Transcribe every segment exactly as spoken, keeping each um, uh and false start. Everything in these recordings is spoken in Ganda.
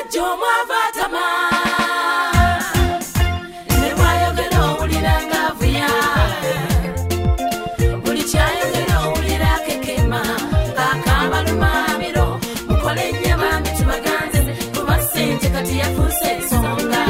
omusajja omwavatama ne bwayogera owulira ng'avuya buli kyayogera owulira akekema ng'akaaba lumaamiro mukole nnyo bambi tubaganze kuba ssente kati yafuuse ensonga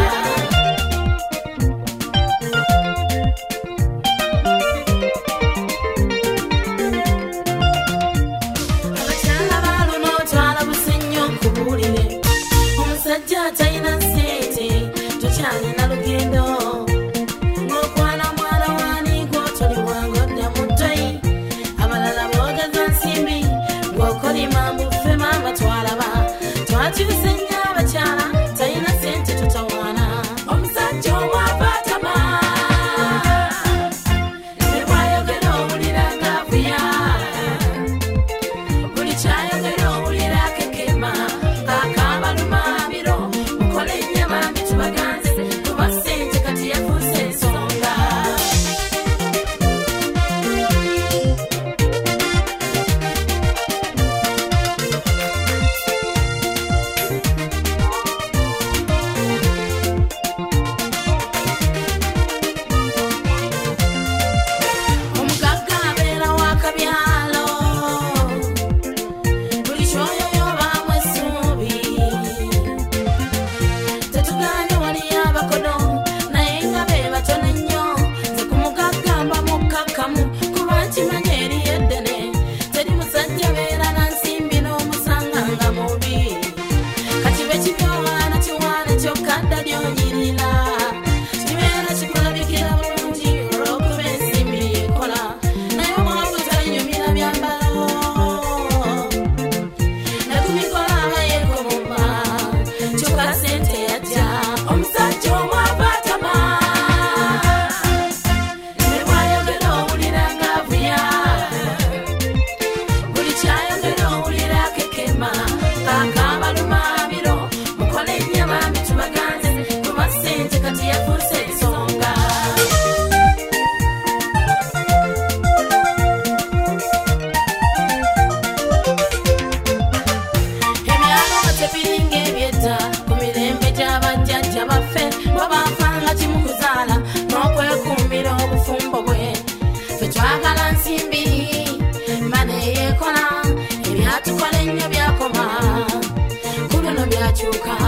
talina ssente tukyalina lugendo ng'okwana mwana waanigo toli wange odda mu ttoi abalala boogeza nsimbi ng'okolima mbufe maama twalaba twakyuse nnyo abakyala talina ssente tutawaana omusajja omwavatama ne bwayogera owulira ng'avuya buli kyayogera owulira akekema ng'akaaba lumaamiro mukole nnyo bambi tubaganze kuba ssente kati yafuuse ensonga omugagga abeera wakabyalo buli kyoyoyo baamu essuubi tetuganye waliyo abakodo naye nga be batono ennyo nze ku mugagga mba mukkakkamu kuba nkimanya eriyo eddene teri musajja beera na nsimbi n'omusanga nga mubi kati be kibyowaana kiwaana kyokka dda lyonyirira kibeera kikulabikira bulungi olw'okuba ensimbi yekola naye omwavu talinyumira byambalo ne ku mikola aba yeekomomba kyokka ssente yajja omusajja omwavatama ne bwayogera owulira ng'avuya buli kyayogera owulira akekema ng'akaaba lumaamiro mukole nnyo bambi tubaganze kuba ssente kati yafuuse ensonga ebyalo tebiringa ebyedda ku mirembe gy'abajjajja baffe bo baafanga kimu kuzaala n'okwekuumira obufumbo bwe ffe twagala nsimbi mana eyeekola ebyatukola ennyo byakoma ku luno byakyuka